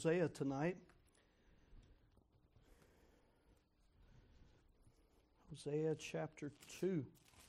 Hosea tonight. Hosea chapter 2.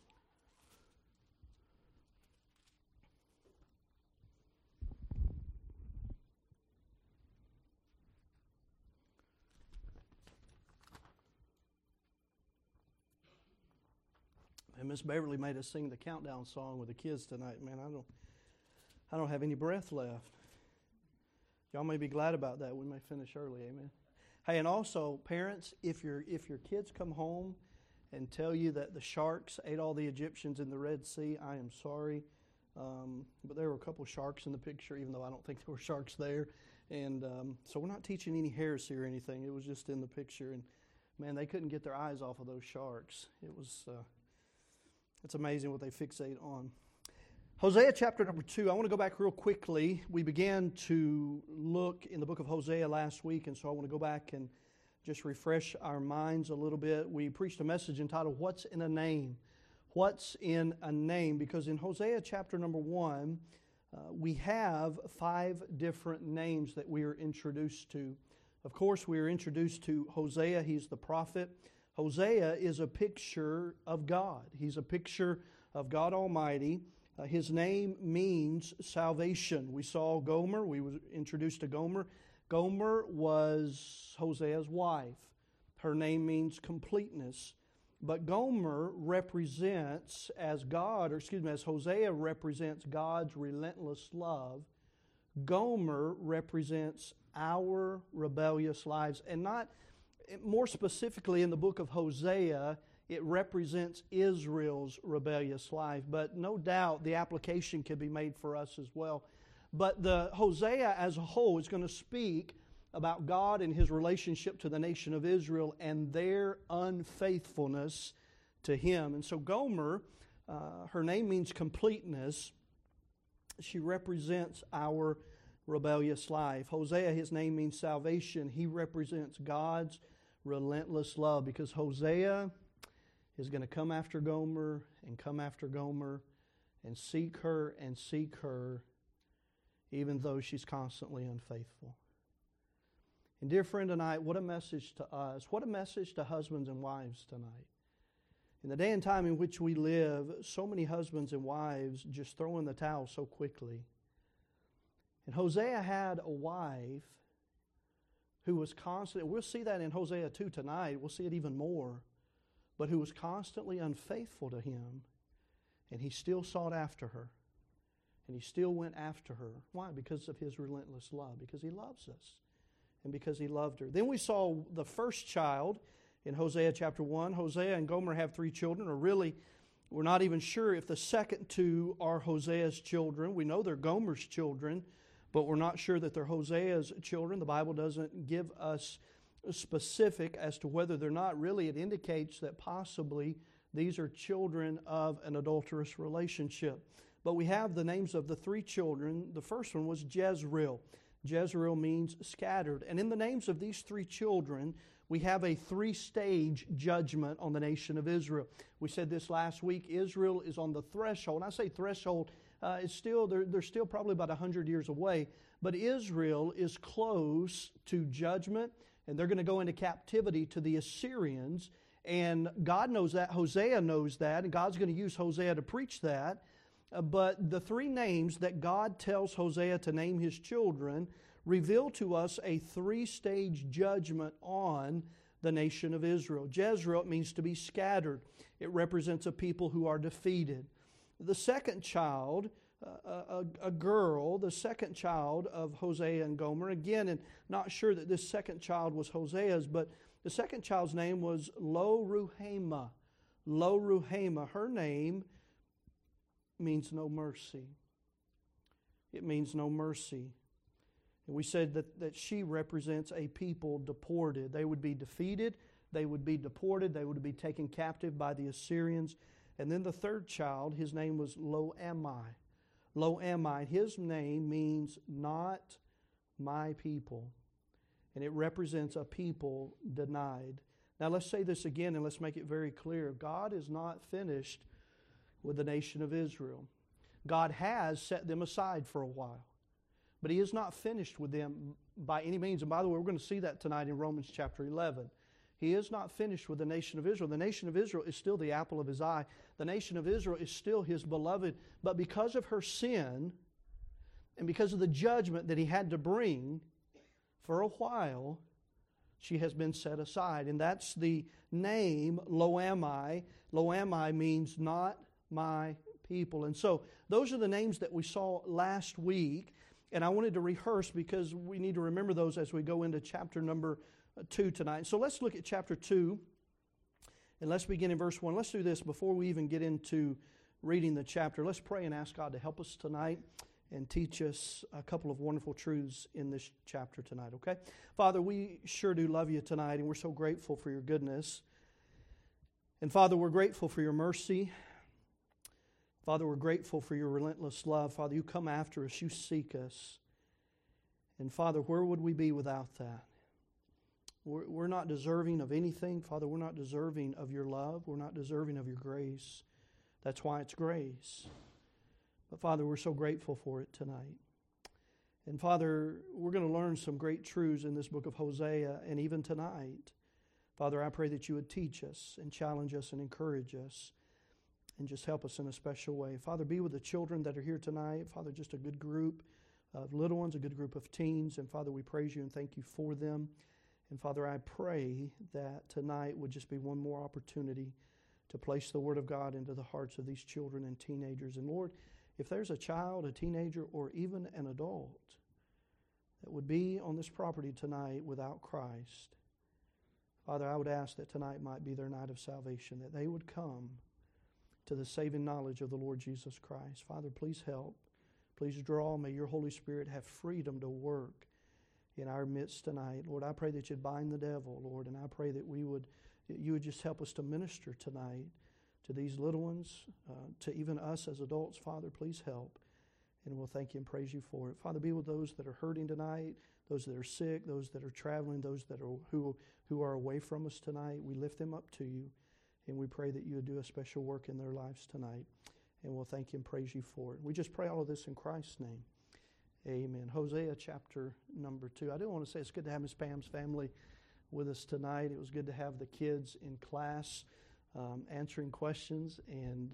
And Miss Beverly made us sing the countdown song with the kids tonight. Man, I don't have any breath left. Y'all may be glad about that. We may finish early. Amen. Hey, and also, parents, if your kids come home and tell you that the sharks ate all the Egyptians in the Red Sea, I am sorry. But there were a couple of sharks in the picture, even though I don't think there were sharks there. And so we're not teaching any heresy or anything. It was just in the picture. And man, they couldn't get their eyes off of those sharks. It's amazing what they fixate on. Hosea chapter number 2. I want to go back real quickly. We began to look in the book of Hosea last week, and so I want to go back and just refresh our minds a little bit. We preached a message entitled, What's in a Name? What's in a name? Because in Hosea chapter number 1, we have 5 different names that we are introduced to. Of course, we are introduced to Hosea. He's the prophet. Hosea is a picture of God. He's a picture of God Almighty. His name means salvation. We saw Gomer. We were introduced to Gomer. Gomer was Hosea's wife. Her name means completeness. But Gomer represents, as Hosea represents God's relentless love, Gomer represents our rebellious lives. And not more specifically, in the book of Hosea, it represents Israel's rebellious life. But no doubt the application can be made for us as well. But the Hosea as a whole is going to speak about God and His relationship to the nation of Israel and their unfaithfulness to Him. And so Gomer, her name means completeness. She represents our rebellious life. Hosea, his name means salvation. He represents God's relentless love, because Hosea is going to come after Gomer and seek her, even though she's constantly unfaithful. And dear friend tonight, what a message to us. What a message to husbands and wives tonight. In the day and time in which we live, so many husbands and wives just throw in the towel so quickly. And Hosea had a wife who was constantly, we'll see that in Hosea 2 tonight, we'll see it even more, but who was constantly unfaithful to him, and he still sought after her, and he still went after her. Why? Because of his relentless love, because he loves us, and because he loved her. Then we saw the first child in Hosea chapter 1. Hosea and Gomer have 3 children, or really, we're not even sure if the second 2 are Hosea's children. We know they're Gomer's children, but we're not sure that they're Hosea's children. The Bible doesn't give us specific as to whether they're not. Really, it indicates that possibly these are children of an adulterous relationship. But we have the names of the 3 children. The first one was Jezreel. Jezreel means scattered. And in the names of these 3 children, we have a 3-stage judgment on the nation of Israel. We said this last week. Israel is on the threshold. And I say threshold, they're still probably about 100 years away. But Israel is close to judgment, and they're going to go into captivity to the Assyrians. And God knows that. Hosea knows that. And God's going to use Hosea to preach that. But the 3 names that God tells Hosea to name his children reveal to us a 3-stage judgment on the nation of Israel. Jezreel means to be scattered. It represents a people who are defeated. The second child, a girl, the second child of Hosea and Gomer, again, and not sure that this second child was Hosea's, but the second child's name was Lo-Ruhamah. Lo-Ruhamah. Her name means no mercy. It means no mercy. And we said that she represents a people deported. They would be defeated, they would be deported, they would be taken captive by the Assyrians. And then the third child, his name was Lo-Ammi. Lo-Ammi, his name means not my people. And it represents a people denied. Now let's say this again and let's make it very clear. God is not finished with the nation of Israel. God has set them aside for a while. But He is not finished with them by any means. And by the way, we're going to see that tonight in Romans chapter 11. He is not finished with the nation of Israel. The nation of Israel is still the apple of His eye. The nation of Israel is still His beloved. But because of her sin, and because of the judgment that He had to bring, for a while, she has been set aside. And that's the name, Lo Ami. Lo Ami means not my people. And so those are the names that we saw last week. And I wanted to rehearse because we need to remember those as we go into chapter number 2 tonight. So let's look at chapter 2. And let's begin in verse 1. Let's do this before we even get into reading the chapter. Let's pray and ask God to help us tonight and teach us a couple of wonderful truths in this chapter tonight, okay? Father, we sure do love You tonight, and we're so grateful for Your goodness. And Father, we're grateful for Your mercy. Father, we're grateful for Your relentless love. Father, You come after us. You seek us. And Father, where would we be without that? We're not deserving of anything. Father, we're not deserving of Your love. We're not deserving of Your grace. That's why it's grace. But Father, we're so grateful for it tonight. And Father, we're going to learn some great truths in this book of Hosea, and even tonight. Father, I pray that You would teach us and challenge us and encourage us and just help us in a special way. Father, be with the children that are here tonight. Father, just a good group of little ones, a good group of teens. And Father, we praise You and thank You for them. And Father, I pray that tonight would just be one more opportunity to place the Word of God into the hearts of these children and teenagers. And Lord, if there's a child, a teenager, or even an adult that would be on this property tonight without Christ, Father, I would ask that tonight might be their night of salvation, that they would come to the saving knowledge of the Lord Jesus Christ. Father, please help. Please draw. May Your Holy Spirit have freedom to work in our midst tonight. Lord, I pray that You'd bind the devil, Lord, and I pray that You would just help us to minister tonight to these little ones, to even us as adults. Father, please help, and we'll thank You and praise You for it. Father, be with those that are hurting tonight, those that are sick, those that are traveling, those that are who are away from us tonight. We lift them up to You, and we pray that You would do a special work in their lives tonight, and we'll thank You and praise You for it. We just pray all of this in Christ's name. Amen. Hosea chapter number 2. I do want to say it's good to have Miss Pam's family with us tonight. It was good to have the kids in class answering questions, and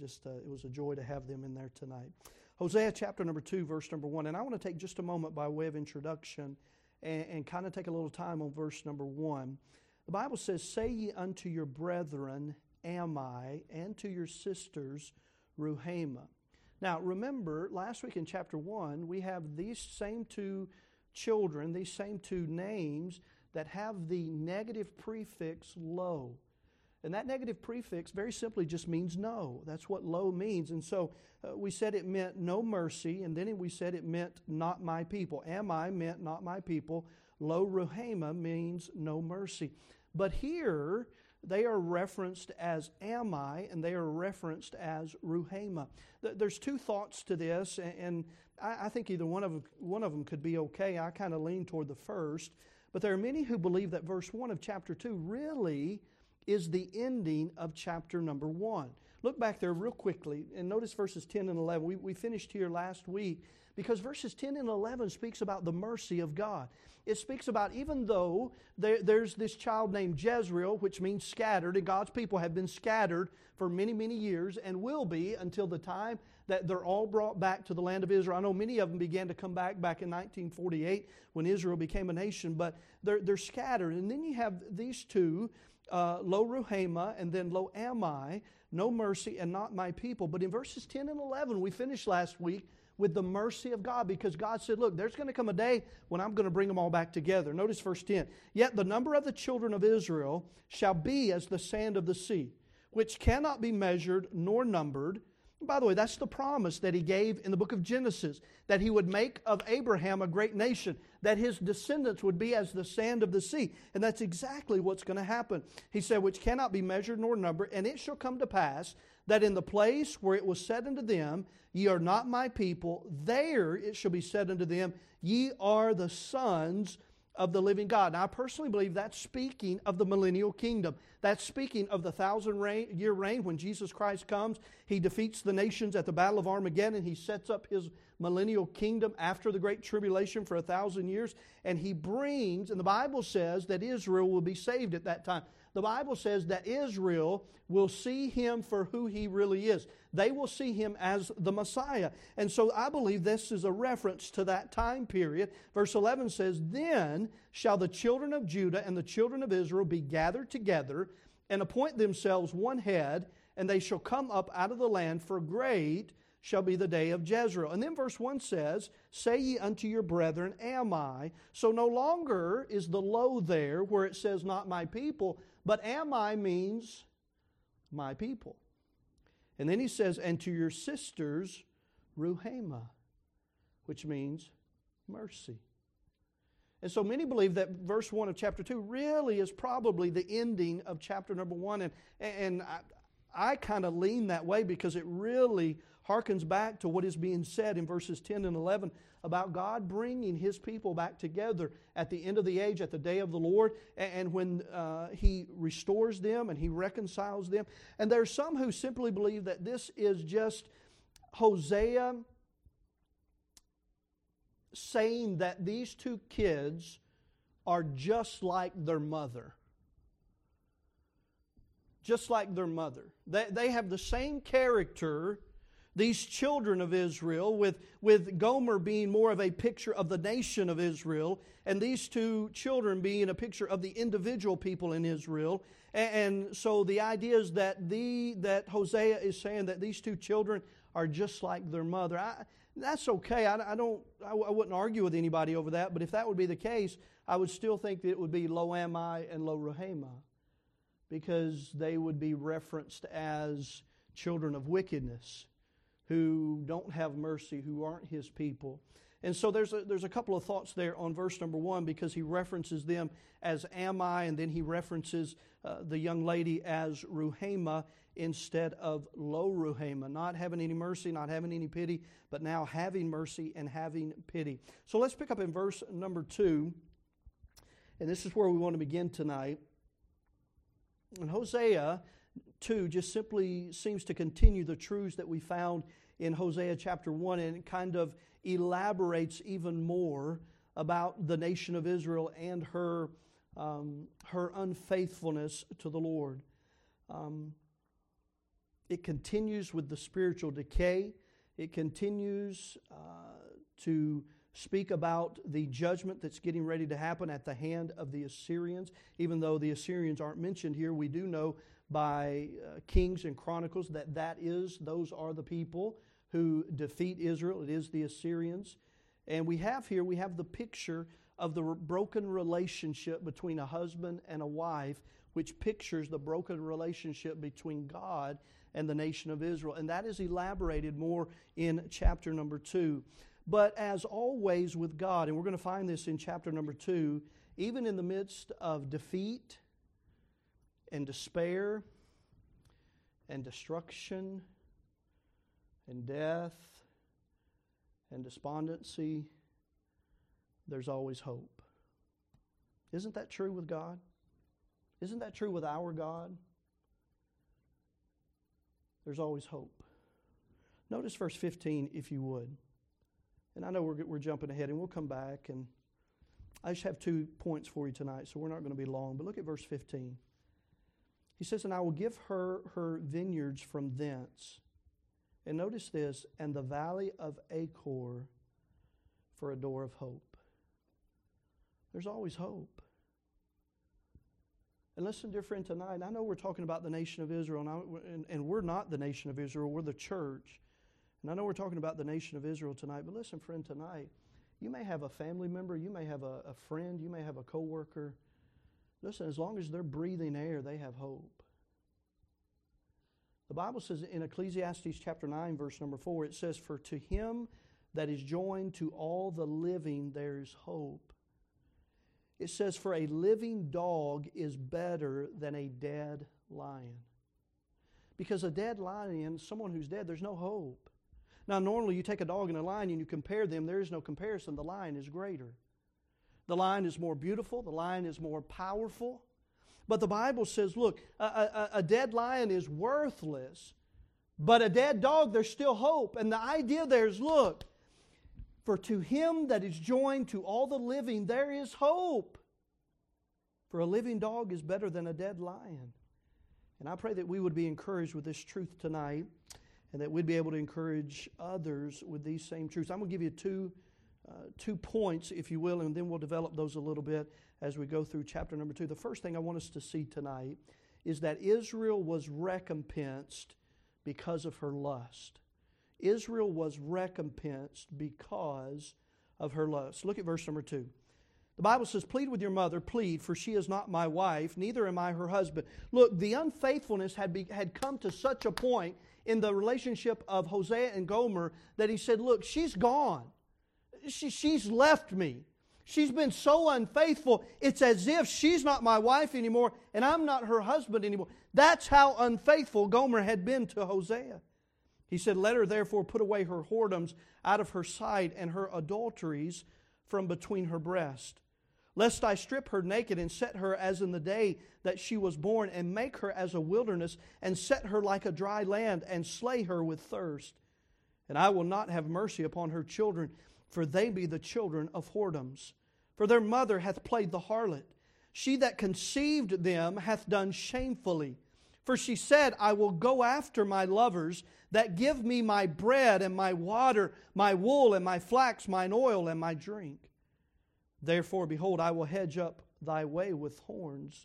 it was a joy to have them in there tonight. Hosea chapter number 2, verse number 1. And I want to take just a moment by way of introduction and kind of take a little time on verse number 1. The Bible says, "Say ye unto your brethren, Am I, and to your sisters, Ruhamah." Now, remember, last week in chapter 1, we have these same two children, these same two names that have the negative prefix lo. And that negative prefix very simply just means no. That's what lo means. And so we said it meant no mercy, and then we said it meant not my people. Am I meant not my people. Lo Ruhamah means no mercy. But here, they are referenced as Am I, and they are referenced as Ruhamah. There's two thoughts to this, and I think either one of them could be okay. I kind of lean toward the first. But there are many who believe that verse 1 of chapter 2 really is the ending of chapter number 1. Look back there real quickly and notice verses 10 and 11. We finished here last week because verses 10 and 11 speaks about the mercy of God. It speaks about even though there's this child named Jezreel, which means scattered, and God's people have been scattered for many, many years and will be until the time that they're all brought back to the land of Israel. I know many of them began to come back in 1948 when Israel became a nation, but they're scattered. And then you have these two, Lo Ruhamah and then Lo Ami, no mercy and not my people. But in verses 10 and 11, we finished last week with the mercy of God, because God said, look, there's going to come a day when I'm going to bring them all back together. Notice verse 10. Yet the number of the children of Israel shall be as the sand of the sea, which cannot be measured nor numbered. And by the way, that's the promise that He gave in the book of Genesis, that He would make of Abraham a great nation, that his descendants would be as the sand of the sea. And that's exactly what's going to happen. He said, which cannot be measured nor numbered, and it shall come to pass that in the place where it was said unto them, ye are not my people, there it shall be said unto them, ye are the sons of the living God. Now, I personally believe that's speaking of the millennial kingdom. That's speaking of the 1,000-year reign when Jesus Christ comes. He defeats the nations at the Battle of Armageddon. He sets up His millennial kingdom after the Great Tribulation for 1,000 years. And He brings, and the Bible says that Israel will be saved at that time. The Bible says that Israel will see Him for who He really is. They will see Him as the Messiah. And so I believe this is a reference to that time period. Verse 11 says, "Then shall the children of Judah and the children of Israel be gathered together and appoint themselves one head, and they shall come up out of the land, for great shall be the day of Jezreel." And then verse 1 says, "Say ye unto your brethren, Am I?" So no longer is the lo there where it says, "Not my people," but am I means my people. And then he says, "And to your sisters, Ruhama," which means mercy. And so many believe that verse 1 of chapter 2 really is probably the ending of chapter number 1. And I kind of lean that way because it really harkens back to what is being said in verses 10 and 11 about God bringing His people back together at the end of the age, at the day of the Lord, and when He restores them and He reconciles them. And there are some who simply believe that this is just Hosea saying that these two kids are just like their mother. Just like their mother. They have the same character, these children of Israel, with Gomer being more of a picture of the nation of Israel, and these two children being a picture of the individual people in Israel. And so the idea is that Hosea is saying that these two children are just like their mother. That's okay. I wouldn't argue with anybody over that, but if that would be the case, I would still think that it would be Lo Ami and Lo Ruhama, because they would be referenced as children of wickedness, who don't have mercy, who aren't His people. And so there's a couple of thoughts there on verse number 1, because he references them as Am I, and then he references the young lady as Ruhama instead of Lo Ruhama, not having any mercy, not having any pity, but now having mercy and having pity. So let's pick up in verse number 2, and this is where we want to begin tonight. And Hosea 2 just simply seems to continue the truths that we found in Hosea chapter 1, and it kind of elaborates even more about the nation of Israel and her unfaithfulness to the Lord. It continues with the spiritual decay. It continues to speak about the judgment that's getting ready to happen at the hand of the Assyrians. Even though the Assyrians aren't mentioned here, we do know by Kings and Chronicles that those are the people who defeat Israel. It is the Assyrians. And we have the picture of the broken relationship between a husband and a wife, which pictures the broken relationship between God and the nation of Israel. And that is elaborated more in chapter number 2. But as always with God, and we're going to find this in chapter number 2, even in the midst of defeat and despair and destruction and death and despondency, there's always hope. Isn't that true with God? Isn't that true with our God? There's always hope. Notice verse 15, if you would. And I know we're jumping ahead, and we'll come back. And I just have 2 points for you tonight, so we're not going to be long. But look at verse 15. He says, "And I will give her vineyards from thence." And notice this, "and the valley of Achor for a door of hope." There's always hope. And listen, dear friend, tonight, I know we're talking about the nation of Israel, and we're not the nation of Israel, we're the church. And I know we're talking about the nation of Israel tonight, but listen, friend, tonight, you may have a family member, you may have a friend, you may have a coworker. Listen, as long as they're breathing air, they have hope. The Bible says in Ecclesiastes chapter 9, verse number 4, it says, "For to him that is joined to all the living there is hope." It says, "For a living dog is better than a dead lion." Because a dead lion, someone who's dead, there's no hope. Now, normally you take a dog and a lion and you compare them, there is no comparison. The lion is greater. The lion is more beautiful. The lion is more powerful. But the Bible says, look, a dead lion is worthless, but a dead dog, there's still hope. And the idea there is, look, for to him that is joined to all the living, there is hope. For a living dog is better than a dead lion. And I pray that we would be encouraged with this truth tonight, and that we'd be able to encourage others with these same truths. I'm going to give you two points, if you will, and then we'll develop those a little bit as we go through chapter number 2. The first thing I want us to see tonight is that Israel was recompensed because of her lust. Israel was recompensed because of her lust. Look at verse number 2. The Bible says, plead with your mother, plead, for she is not my wife, neither am I her husband. Look, the unfaithfulness had come to such a point in the relationship of Hosea and Gomer that he said, look, she's gone. She's left me. She's been so unfaithful, it's as if she's not my wife anymore and I'm not her husband anymore. That's how unfaithful Gomer had been to Hosea. He said, let her therefore put away her whoredoms out of her sight and her adulteries from between her breast. Lest I strip her naked and set her as in the day that she was born, and make her as a wilderness, and set her like a dry land, and slay her with thirst. And I will not have mercy upon her children, for they be the children of whoredoms. For their mother hath played the harlot. She that conceived them hath done shamefully. For she said, I will go after my lovers that give me my bread and my water, my wool and my flax, mine oil and my drink. Therefore, behold, I will hedge up thy way with thorns,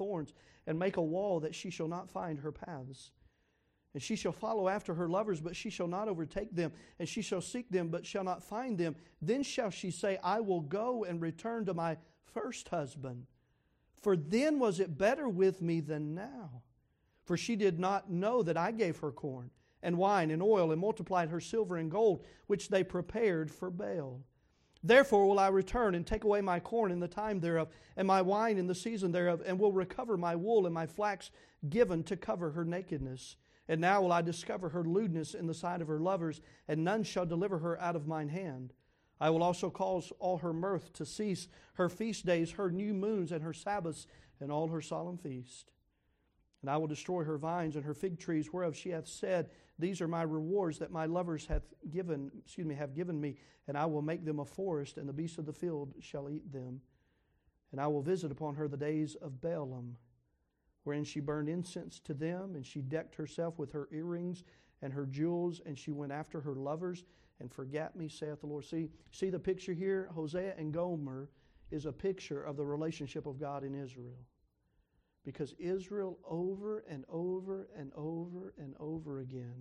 and make a wall that she shall not find her paths. And she shall follow after her lovers, but she shall not overtake them. And she shall seek them, but shall not find them. Then shall she say, I will go and return to my first husband. For then was it better with me than now. For she did not know that I gave her corn, and wine, and oil, and multiplied her silver and gold, which they prepared for Baal. Therefore will I return and take away my corn in the time thereof, and my wine in the season thereof, and will recover my wool and my flax given to cover her nakedness. And now will I discover her lewdness in the sight of her lovers, and none shall deliver her out of mine hand. I will also cause all her mirth to cease, her feast days, her new moons, and her Sabbaths, and all her solemn feast. And I will destroy her vines and her fig trees, whereof she hath said, these are my rewards that my lovers have given me, and I will make them a forest, and the beasts of the field shall eat them. And I will visit upon her the days of Baalim, wherein she burned incense to them, and she decked herself with her earrings and her jewels, and she went after her lovers, and forgat me, saith the Lord. See the picture here? Hosea and Gomer is a picture of the relationship of God in Israel. Because Israel over and over and over and over again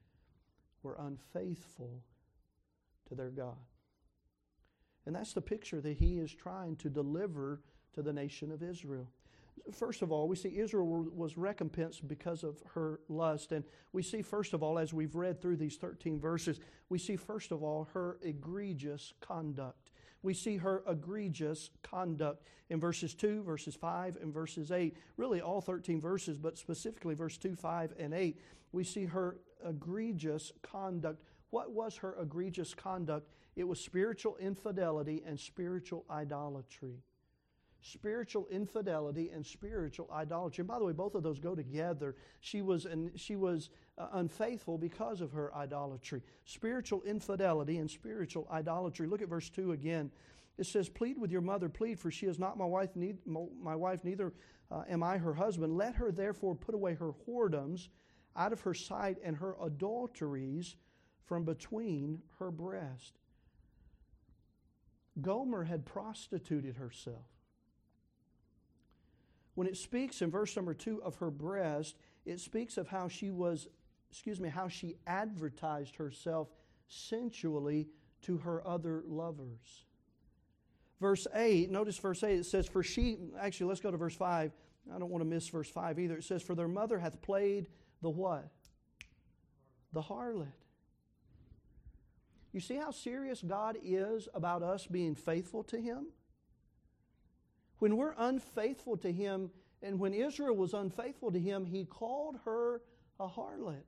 were unfaithful to their God. And that's the picture that he is trying to deliver to the nation of Israel. First of all, we see Israel was recompensed because of her lust. And we see, first of all, as we've read through these 13 verses, we see, first of all, her egregious conduct. We see her egregious conduct in verses 2, verses 5, and verses 8. Really all 13 verses, but specifically verse 2, 5, and 8. We see her egregious conduct. What was her egregious conduct? It was spiritual infidelity and spiritual idolatry. Spiritual infidelity and spiritual idolatry. And by the way, both of those go together. She was unfaithful because of her idolatry. Spiritual infidelity and spiritual idolatry. Look at verse 2 again. It says, plead with your mother, plead, for she is not my wife, neither am I her husband. Let her therefore put away her whoredoms out of her sight and her adulteries from between her breast. Gomer had prostituted herself. When it speaks in verse number 2 of her breast, it speaks of how she advertised herself sensually to her other lovers. Verse 8, notice verse 8, it says, actually let's go to verse 5. I don't want to miss verse 5 either. It says, for their mother hath played the what? The harlot. You see how serious God is about us being faithful to Him? When we're unfaithful to Him, and when Israel was unfaithful to Him, He called her a harlot.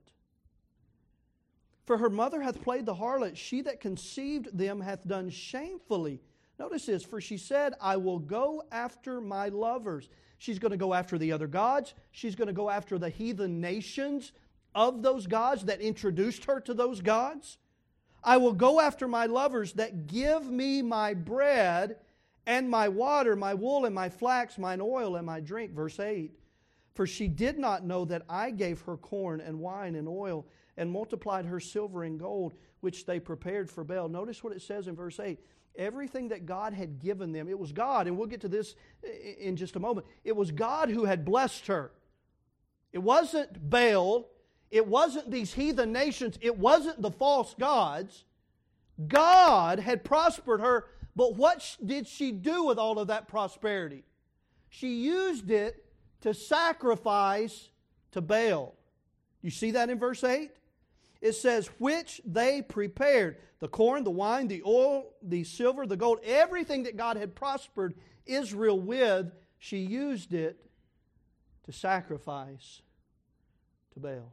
For her mother hath played the harlot, she that conceived them hath done shamefully. Notice this, for she said, I will go after my lovers. She's going to go after the other gods. She's going to go after the heathen nations of those gods that introduced her to those gods. I will go after my lovers that give me my bread and my water, my wool and my flax, mine oil and my drink. Verse 8. For she did not know that I gave her corn and wine and oil and multiplied her silver and gold, which they prepared for Baal. Notice what it says in verse 8. Everything that God had given them, it was God, and we'll get to this in just a moment. It was God who had blessed her. It wasn't Baal. It wasn't these heathen nations. It wasn't the false gods. God had prospered her, but what did she do with all of that prosperity? She used it to sacrifice to Baal. You see that in verse 8? It says, which they prepared. The corn, the wine, the oil, the silver, the gold, everything that God had prospered Israel with, she used it to sacrifice to Baal.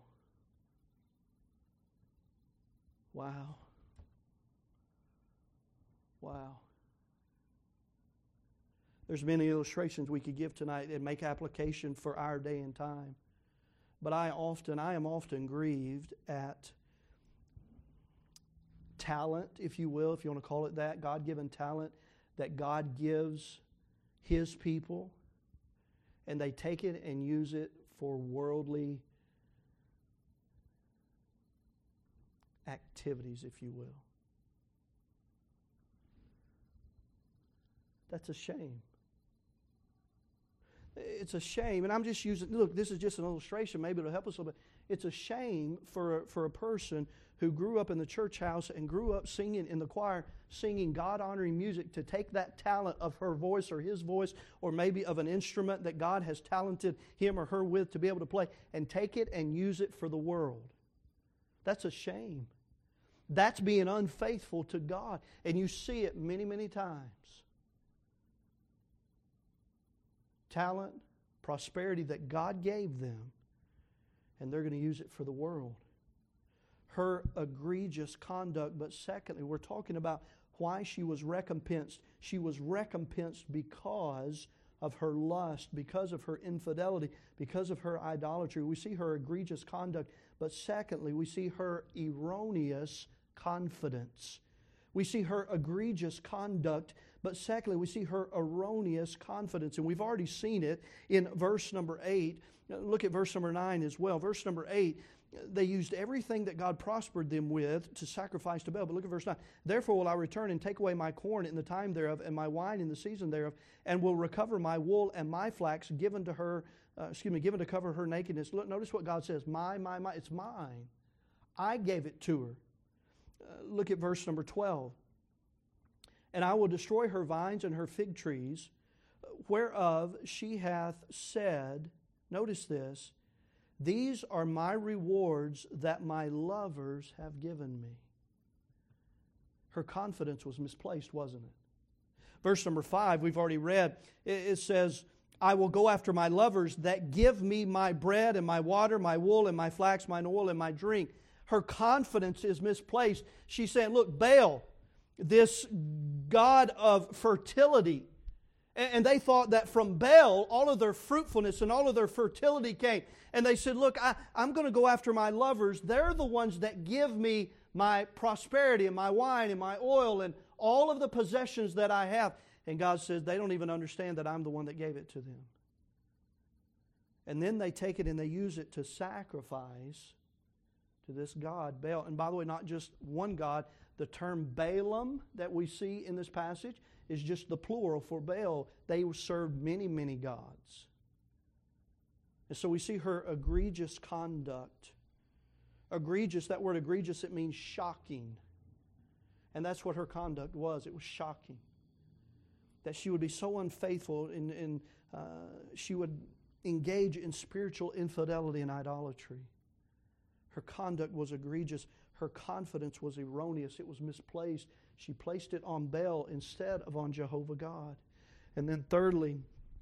Wow. Wow. There's many illustrations we could give tonight and make application for our day and time. But I am often grieved at talent, if you will, if you want to call it that, God-given talent that God gives His people, and they take it and use it for worldly activities, if you will. That's a shame. It's a shame, and I'm just using, look, this is just an illustration, maybe it'll help us a little bit. It's a shame for a person who grew up in the church house and grew up singing in the choir, singing God-honoring music, to take that talent of her voice or his voice, or maybe of an instrument that God has talented him or her with to be able to play, and take it and use it for the world. That's a shame. That's being unfaithful to God, and you see it many, many times. Talent, prosperity that God gave them, and they're going to use it for the world. Her egregious conduct, but secondly, we're talking about why she was recompensed. She was recompensed because of her lust, because of her infidelity, because of her idolatry. We see her egregious conduct, but secondly, we see her erroneous confidence. We see her egregious conduct, but secondly, we see her erroneous confidence. And we've already seen it in verse number 8. Look at verse number 9 as well. Verse number 8, they used everything that God prospered them with to sacrifice to Baal. But look at verse 9. Therefore will I return and take away my corn in the time thereof, and my wine in the season thereof, and will recover my wool and my flax given to her, given to cover her nakedness. Look, notice what God says. My, it's mine. I gave it to her. Look at verse number 12. And I will destroy her vines and her fig trees, whereof she hath said, notice this, these are my rewards that my lovers have given me. Her confidence was misplaced, wasn't it? Verse number 5, we've already read, it says, I will go after my lovers that give me my bread and my water, my wool and my flax, mine oil and my drink. Her confidence is misplaced. She's saying, look, Baal, this god of fertility, and they thought that from Baal, all of their fruitfulness and all of their fertility came. And they said, look, I'm going to go after my lovers. They're the ones that give me my prosperity and my wine and my oil and all of the possessions that I have. And God says, they don't even understand that I'm the one that gave it to them. And then they take it and they use it to sacrifice to this god, Baal. And by the way, not just one god. The term Balaam that we see in this passage is just the plural for Baal. They served many, many gods. And so we see her egregious conduct. Egregious, that word egregious, it means shocking. And that's what her conduct was. It was shocking. That she would be so unfaithful and she would engage in spiritual infidelity and idolatry. Her conduct was egregious. Her confidence was erroneous. It was misplaced. She placed it on Baal instead of on Jehovah God. And then thirdly,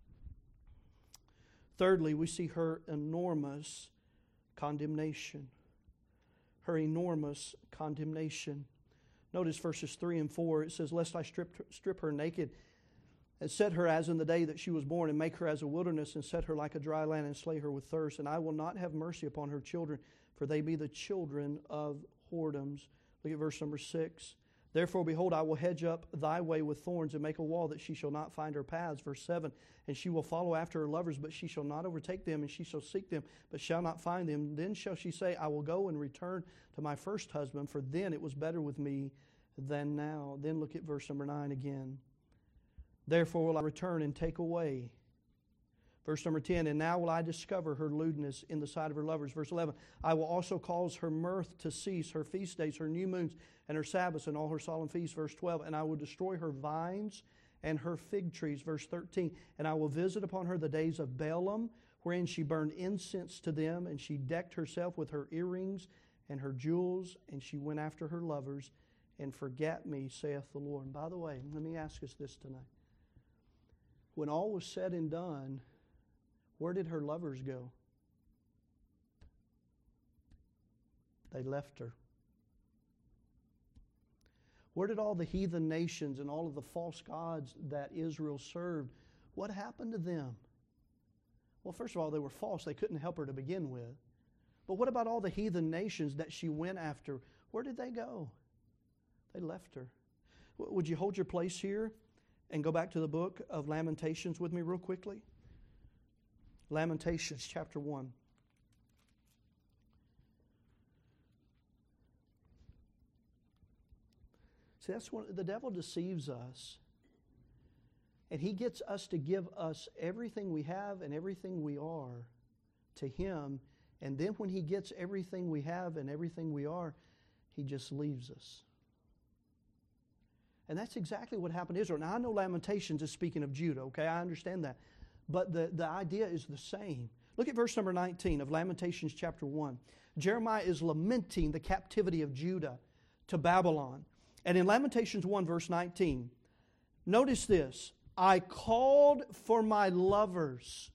we see her enormous condemnation. Her enormous condemnation. Notice verses 3 and 4. It says, lest I strip her naked and set her as in the day that she was born, and make her as a wilderness, and set her like a dry land, and slay her with thirst. And I will not have mercy upon her children, for they be the children of whoredoms. Look at verse number 6. Therefore, behold, I will hedge up thy way with thorns, and make a wall that she shall not find her paths. Verse 7. And she will follow after her lovers, but she shall not overtake them, and she shall seek them, but shall not find them. Then shall she say, I will go and return to my first husband, for then it was better with me than now. Then look at verse number 9 again. Therefore will I return and take away. Verse number 10, and now will I discover her lewdness in the sight of her lovers. Verse 11, I will also cause her mirth to cease, her feast days, her new moons, and her Sabbaths, and all her solemn feasts. Verse 12, and I will destroy her vines and her fig trees. Verse 13, and I will visit upon her the days of Balaam, wherein she burned incense to them, and she decked herself with her earrings and her jewels, and she went after her lovers, and forgat me, saith the Lord. And by the way, let me ask us this tonight. When all was said and done, where did her lovers go? They left her. Where did all the heathen nations and all of the false gods that Israel served, what happened to them? Well, first of all, they were false. They couldn't help her to begin with. But what about all the heathen nations that she went after? Where did they go? They left her. Would you hold your place here and go back to the book of Lamentations with me real quickly? Lamentations chapter 1. See, that's when the devil deceives us. And he gets us to give us everything we have and everything we are to him. And then when he gets everything we have and everything we are, he just leaves us. And that's exactly what happened to Israel. Now, I know Lamentations is speaking of Judah, okay? I understand that. But the idea is the same. Look at verse number 19 of Lamentations chapter 1. Jeremiah is lamenting the captivity of Judah to Babylon. And in Lamentations 1, verse 19, notice this. I called for my lovers,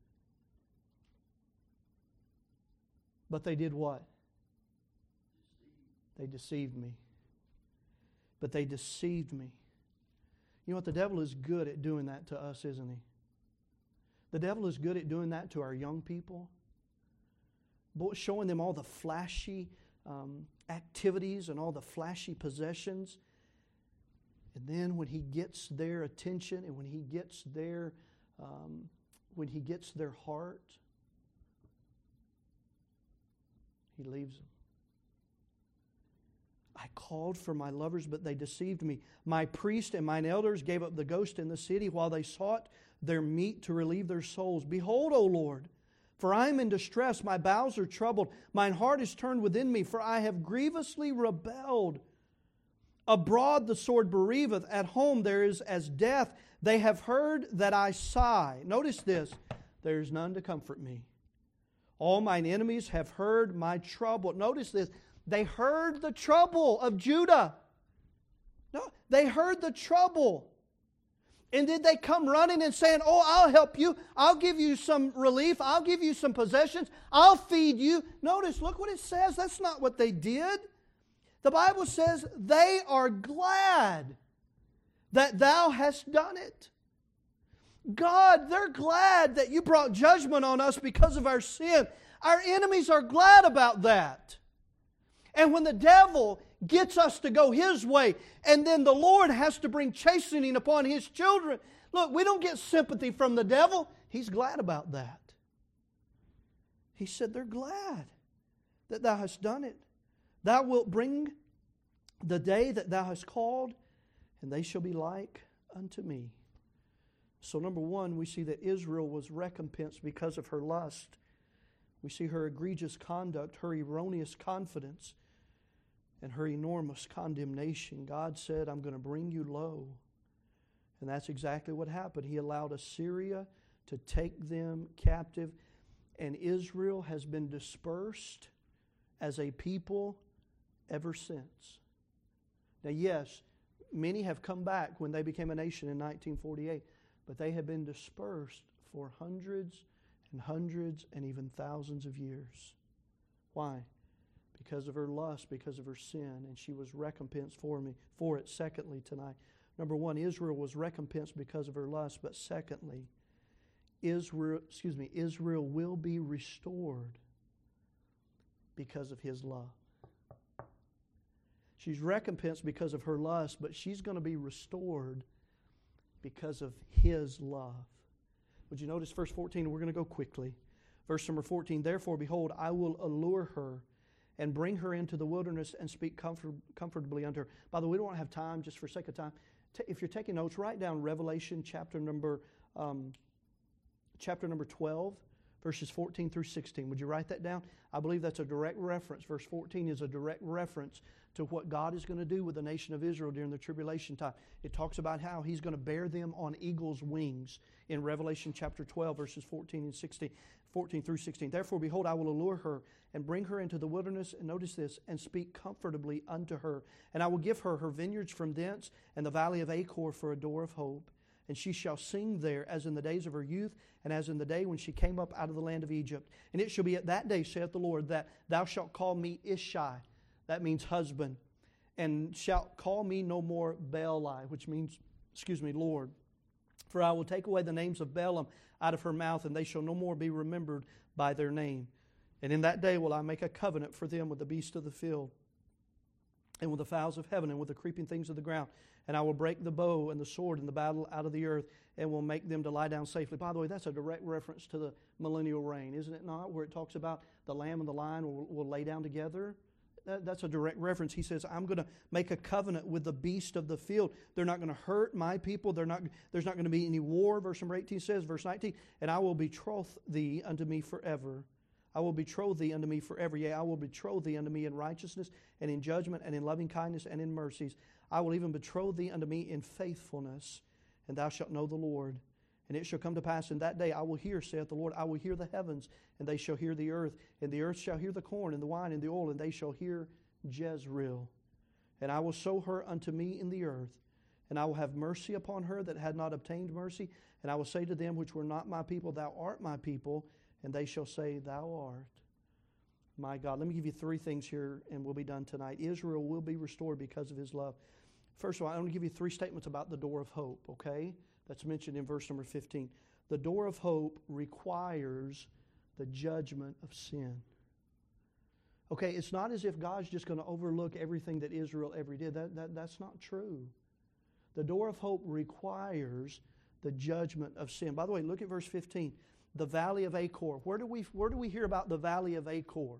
but they did what? They deceived me. But they deceived me. You know what? The devil is good at doing that to us, isn't he? The devil is good at doing that to our young people, showing them all the flashy activities and all the flashy possessions. And then when he gets their attention and when he gets their heart, he leaves them. I called for my lovers, but they deceived me. My priests and mine elders gave up the ghost in the city while they sought their meat to relieve their souls. Behold, O Lord, for I am in distress. My bowels are troubled. Mine heart is turned within me, for I have grievously rebelled. Abroad the sword bereaveth. At home there is as death. They have heard that I sigh. Notice this. There is none to comfort me. All mine enemies have heard my trouble. Notice this. They heard the trouble of Judah. No, they heard the trouble. And did they come running and saying, oh, I'll help you. I'll give you some relief. I'll give you some possessions. I'll feed you. Notice, look what it says. That's not what they did. The Bible says they are glad that thou hast done it. God, they're glad that you brought judgment on us because of our sin. Our enemies are glad about that. And when the devil gets us to go his way, and then the Lord has to bring chastening upon his children, look, we don't get sympathy from the devil. He's glad about that. He said, they're glad that thou hast done it. Thou wilt bring the day that thou hast called, and they shall be like unto me. So number one, we see that Israel was recompensed because of her lust. We see her egregious conduct, her erroneous confidence, and her enormous condemnation. God said, I'm going to bring you low. And that's exactly what happened. He allowed Assyria to take them captive, and Israel has been dispersed as a people ever since. Now, yes, many have come back when they became a nation in 1948, but they have been dispersed for hundreds and hundreds and even thousands of years. Why? because of her lust, because of her sin, and she was recompensed for it. Secondly, tonight, number one, Israel was recompensed because of her lust, but secondly, Israel will be restored because of His love. She's recompensed because of her lust, but she's going to be restored because of His love. Would you notice verse 14? We're going to go quickly. Verse number 14, therefore, behold, I will allure her and bring her into the wilderness and speak comfortably unto her. By the way, we don't want to have time, just for sake of time. If you're taking notes, write down Revelation chapter number 12, verses 14 through 16. Would you write that down? I believe that's a direct reference. Verse 14 is a direct reference to what God is going to do with the nation of Israel during the tribulation time. It talks about how He's going to bear them on eagle's wings in Revelation chapter 12, verses 14 through 16. Therefore, behold, I will allure her and bring her into the wilderness, and notice this, and speak comfortably unto her. And I will give her her vineyards from thence, and the valley of Achor for a door of hope. And she shall sing there as in the days of her youth, and as in the day when she came up out of the land of Egypt. And it shall be at that day, saith the Lord, that thou shalt call me Ishai. That means husband. And shalt call me no more Baali, which means, Lord. For I will take away the names of Baalim out of her mouth, and they shall no more be remembered by their name. And in that day will I make a covenant for them with the beasts of the field, and with the fowls of heaven, and with the creeping things of the ground. And I will break the bow and the sword and the battle out of the earth, and will make them to lie down safely. By the way, that's a direct reference to the millennial reign, isn't it not? Where it talks about the lamb and the lion will lay down together. That's a direct reference. He says, I'm going to make a covenant with the beast of the field. They're not going to hurt my people. There's not going to be any war. Verse number 18 says, verse 19, and I will betroth thee unto me forever. I will betroth thee unto me forever. Yea, I will betroth thee unto me in righteousness and in judgment and in loving kindness and in mercies. I will even betroth thee unto me in faithfulness, and thou shalt know the Lord. And it shall come to pass in that day, I will hear, saith the Lord, I will hear the heavens, and they shall hear the earth, and the earth shall hear the corn, and the wine, and the oil, and they shall hear Jezreel. And I will sow her unto me in the earth, and I will have mercy upon her that had not obtained mercy, and I will say to them which were not my people, Thou art my people, and they shall say, Thou art my God. Let me give you three things here, and we'll be done tonight. Israel will be restored because of His love. First of all, I want to give you three statements about the door of hope, okay? That's mentioned in verse number 15. The door of hope requires the judgment of sin. Okay, it's not as if God's just going to overlook everything that Israel ever did. That's not true. The door of hope requires the judgment of sin. By the way, look at verse 15. The valley of Achor. Where do we hear about the valley of Achor?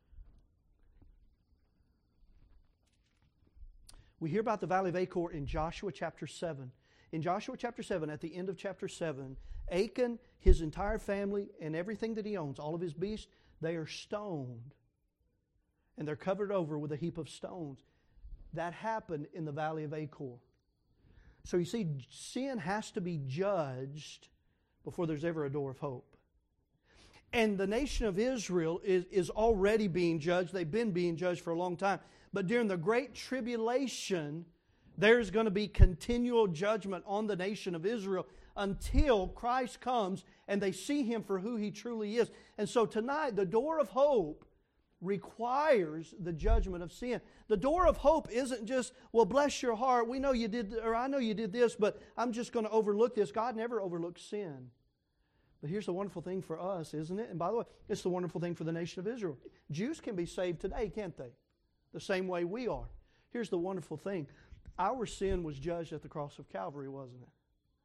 We hear about the valley of Achor in Joshua chapter 7. In Joshua chapter 7, at the end of chapter 7, Achan, his entire family, and everything that he owns, all of his beasts, they are stoned. And they're covered over with a heap of stones. That happened in the valley of Achor. So you see, sin has to be judged before there's ever a door of hope. And the nation of Israel is already being judged. They've been being judged for a long time. But during the Great Tribulation, there's going to be continual judgment on the nation of Israel until Christ comes and they see Him for who He truly is. And so tonight, the door of hope requires the judgment of sin. The door of hope isn't just, well, bless your heart, we know you did, or I know you did this, but I'm just going to overlook this. God never overlooks sin. But here's the wonderful thing for us, isn't it? And by the way, it's the wonderful thing for the nation of Israel. Jews can be saved today, can't they? The same way we are. Here's the wonderful thing. Our sin was judged at the cross of Calvary, wasn't it?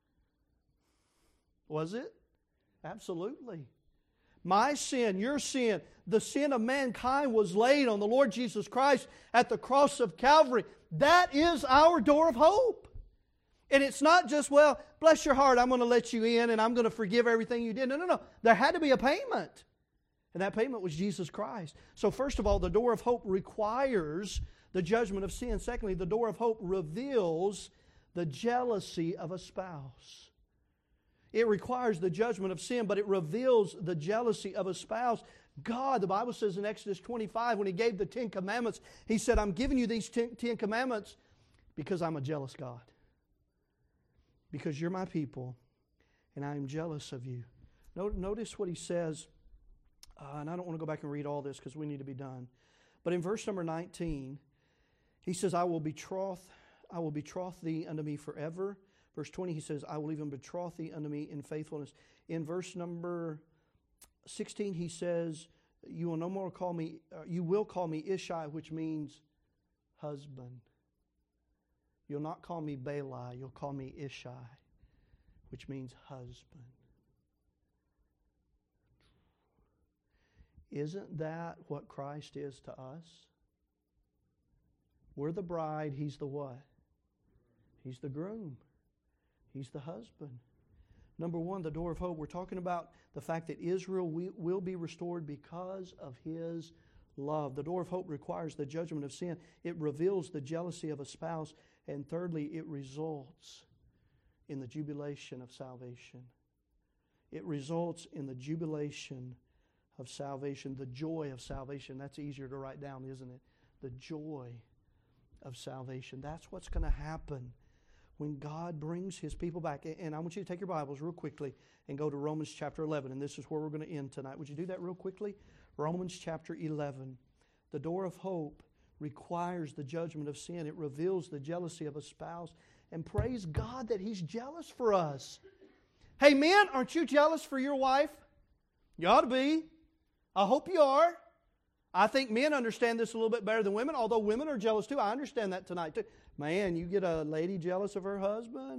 Was it? Absolutely. My sin, your sin, the sin of mankind was laid on the Lord Jesus Christ at the cross of Calvary. That is our door of hope. And it's not just, well, bless your heart, I'm going to let you in and I'm going to forgive everything you did. No. There had to be a payment. And that payment was Jesus Christ. So first of all, the door of hope requires the judgment of sin. Secondly, the door of hope reveals the jealousy of a spouse. It requires the judgment of sin, but it reveals the jealousy of a spouse. God, the Bible says in Exodus 25, when He gave the 10 Commandments, He said, I'm giving you these 10 Commandments because I'm a jealous God. Because you're my people, and I am jealous of you. Notice what He says, and I don't want to go back and read all this because we need to be done. But in verse number 19, he says, I will betroth thee unto me forever. Verse 20, he says, I will even betroth thee unto me in faithfulness. In verse number 16, he says, you will call me Ishai, which means husband. You'll not call me Bela, you'll call me Ishai, which means husband. Isn't that what Christ is to us? We're the bride, He's the what? He's the groom. He's the husband. Number one, the door of hope. We're talking about the fact that Israel will be restored because of His love. The door of hope requires the judgment of sin. It reveals the jealousy of a spouse. And thirdly, it results in the jubilation of salvation. It results in the jubilation of salvation, the joy of salvation. That's easier to write down, isn't it? The joy of salvation. That's what's going to happen when God brings His people back. And I want you to take your Bibles real quickly and go to Romans chapter 11. And this is where we're going to end tonight. Would you do that real quickly? Romans chapter 11. The door of hope requires the judgment of sin. It reveals the jealousy of a spouse. And praise God that He's jealous for us. Hey men, aren't you jealous for your wife? You ought to be. I hope you are. I think men understand this a little bit better than women, although women are jealous too. I understand that tonight too. Man, you get a lady jealous of her husband,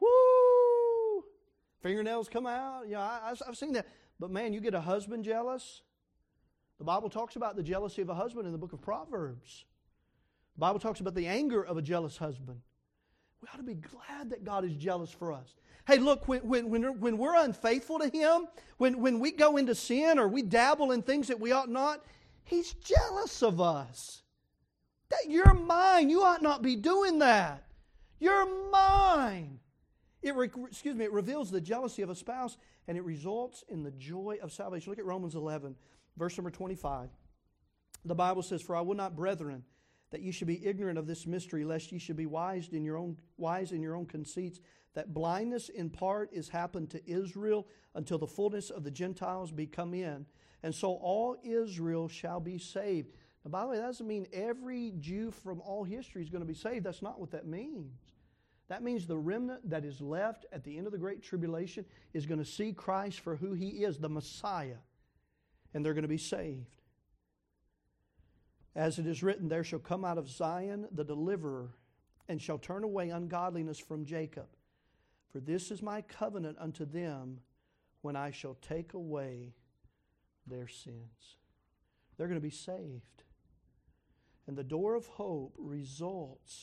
whoo! Fingernails come out. I've seen that. But man, you get a husband jealous. The Bible talks about the jealousy of a husband in the book of Proverbs. The Bible talks about the anger of a jealous husband. We ought to be glad that God is jealous for us. Hey, look, when we're unfaithful to Him, when we go into sin or we dabble in things that we ought not, He's jealous of us. That you're mine. You ought not be doing that. You're mine. It reveals the jealousy of a spouse, and it results in the joy of salvation. Look at Romans 11, verse number 25. The Bible says, For I will not, brethren, that ye should be ignorant of this mystery, lest ye should be wise in your own conceits, that blindness in part is happened to Israel until the fullness of the Gentiles be come in. And so all Israel shall be saved. Now, by the way, that doesn't mean every Jew from all history is going to be saved. That's not what that means. That means the remnant that is left at the end of the Great Tribulation is going to see Christ for who He is, the Messiah. And they're going to be saved. As it is written, there shall come out of Zion the deliverer, and shall turn away ungodliness from Jacob. For this is my covenant unto them, when I shall take away their sins. They're going to be saved. And the door of hope results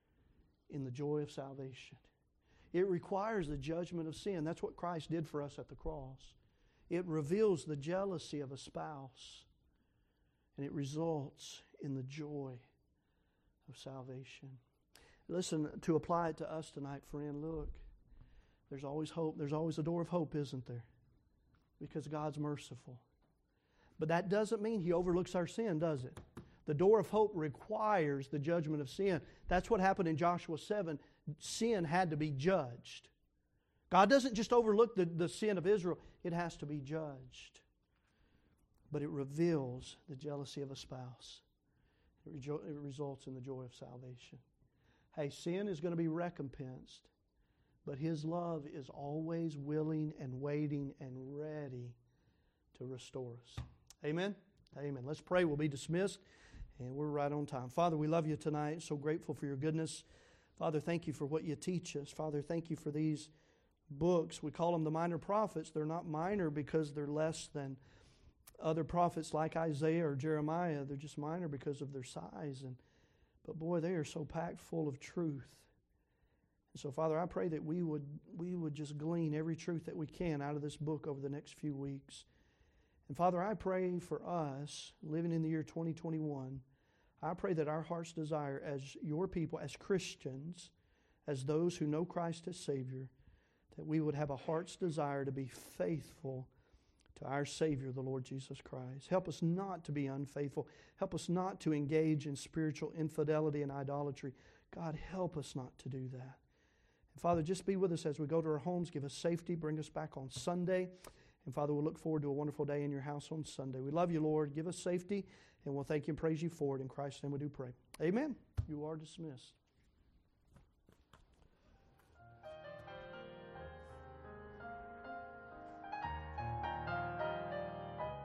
in the joy of salvation. It requires the judgment of sin. That's what Christ did for us at the cross. It reveals the jealousy of a spouse. And it results in the joy of salvation. Listen, to apply it to us tonight, friend, look. There's always hope. There's always a door of hope, isn't there? Because God's merciful. But that doesn't mean He overlooks our sin, does it? The door of hope requires the judgment of sin. That's what happened in Joshua 7. Sin had to be judged. God doesn't just overlook the sin of Israel. It has to be judged. But it reveals the jealousy of a spouse. It results in the joy of salvation. Hey, sin is going to be recompensed. But His love is always willing and waiting and ready to restore us. Amen? Amen. Let's pray. We'll be dismissed. And we're right on time. Father, we love You tonight. So grateful for Your goodness. Father, thank You for what You teach us. Father, thank You for these books. We call them the minor prophets. They're not minor because they're less than other prophets like Isaiah or Jeremiah. They're just minor because of their size. But boy, they are so packed full of truth. And so, Father, I pray that we would just glean every truth that we can out of this book over the next few weeks. And Father, I pray for us, living in the year 2021, I pray that our heart's desire as Your people, as Christians, as those who know Christ as Savior, that we would have a heart's desire to be faithful to our Savior, the Lord Jesus Christ. Help us not to be unfaithful. Help us not to engage in spiritual infidelity and idolatry. God, help us not to do that. And Father, just be with us as we go to our homes. Give us safety. Bring us back on Sunday. And Father, we'll look forward to a wonderful day in Your house on Sunday. We love You, Lord. Give us safety And we'll thank you and praise you for it. In Christ's name we do pray. Amen. You are dismissed.